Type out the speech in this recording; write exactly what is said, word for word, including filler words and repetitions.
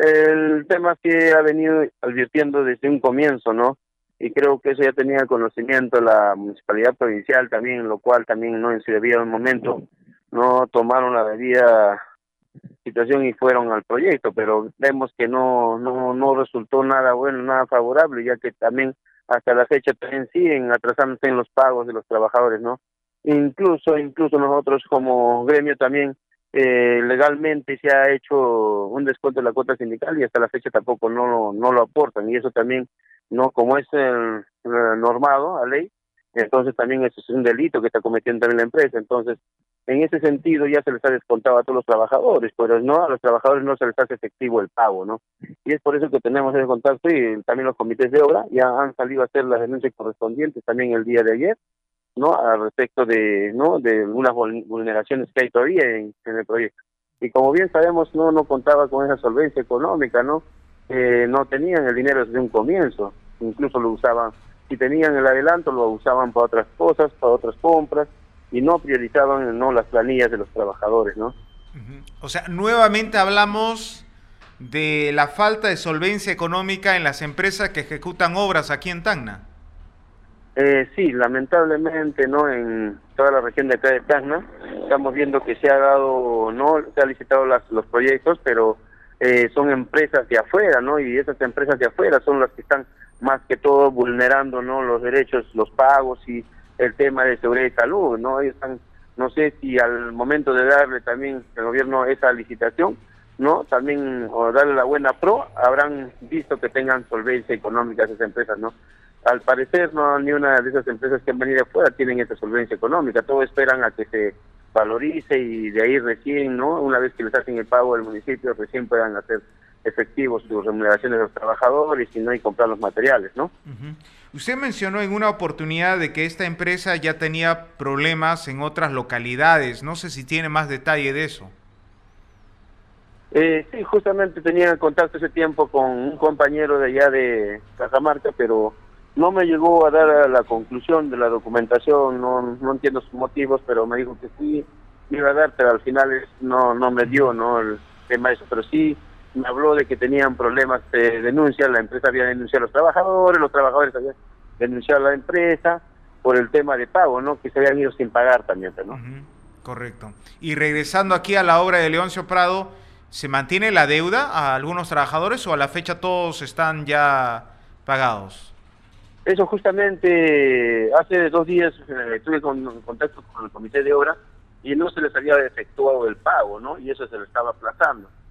el tema es que ha venido advirtiendo desde un comienzo, ¿no? Y creo que eso ya tenía conocimiento la municipalidad provincial también, lo cual también no en su debido momento no tomaron la debida situación y fueron al proyecto, pero vemos que no no no resultó nada bueno, nada favorable, ya que también hasta la fecha también siguen atrasándose en los pagos de los trabajadores, ¿no? Incluso incluso nosotros como gremio también eh, legalmente se ha hecho un descuento de la cuota sindical y hasta la fecha tampoco no lo, no lo aportan, y eso también, no como es el, el normado a ley, entonces también eso es un delito que está cometiendo también la empresa. Entonces en ese sentido ya se les ha descontado a todos los trabajadores, pero no, a los trabajadores no se les hace efectivo el pago, ¿no? Y es por eso que tenemos ese contacto, y también los comités de obra ya han salido a hacer las denuncias correspondientes también el día de ayer, ¿no? Al respecto de, ¿no? De unas vulneraciones que hay todavía en, en el proyecto. Y como bien sabemos, no, no contaba con esa solvencia económica, ¿no? Eh, no tenían el dinero desde un comienzo, incluso lo usaban, si tenían el adelanto lo usaban para otras cosas, para otras compras, y no priorizaban, no, las planillas de los trabajadores, ¿no? Uh-huh. O sea, nuevamente hablamos de la falta de solvencia económica en las empresas que ejecutan obras aquí en Tacna. Eh, sí, lamentablemente, ¿no? En toda la región de acá de Tacna estamos viendo que se ha dado, no, se ha licitado las, los proyectos, pero eh, son empresas de afuera, ¿no? Y esas empresas de afuera son las que están más que todo vulnerando, ¿no? Los derechos, los pagos y el tema de seguridad y salud, ¿no? Ellos están, no sé si al momento de darle también al gobierno esa licitación, ¿no? También, o darle la buena pro, habrán visto que tengan solvencia económica esas empresas, ¿no? Al parecer, no, ni una de esas empresas que han venido de afuera tienen esa solvencia económica. Todos esperan a que se valorice y de ahí recién, ¿no? Una vez que les hacen el pago del municipio, recién puedan hacer efectivos sus remuneraciones de los trabajadores y no y comprar los materiales, ¿no? Uh-huh. Usted mencionó en una oportunidad de que esta empresa ya tenía problemas en otras localidades. No sé si tiene más detalle de eso. Eh, sí, justamente tenía contacto ese tiempo con un compañero de allá de Cajamarca, pero no me llegó a dar a la conclusión de la documentación, no, no entiendo sus motivos, pero me dijo que sí me iba a dar, pero al final es, no no me dio, ¿no? El tema de eso, pero sí me habló de que tenían problemas de denuncia, la empresa había denunciado a los trabajadores, los trabajadores habían denunciado a la empresa por el tema de pago, ¿no? Que se habían ido sin pagar también, ¿no? Uh-huh. Correcto. Y regresando aquí a la obra de Leoncio Prado, ¿se mantiene la deuda a algunos trabajadores o a la fecha todos están ya pagados? Eso justamente, hace dos días eh, estuve con, en contacto con el comité de obra y no se les había efectuado el pago, ¿no? Y eso se le estaba aplazando.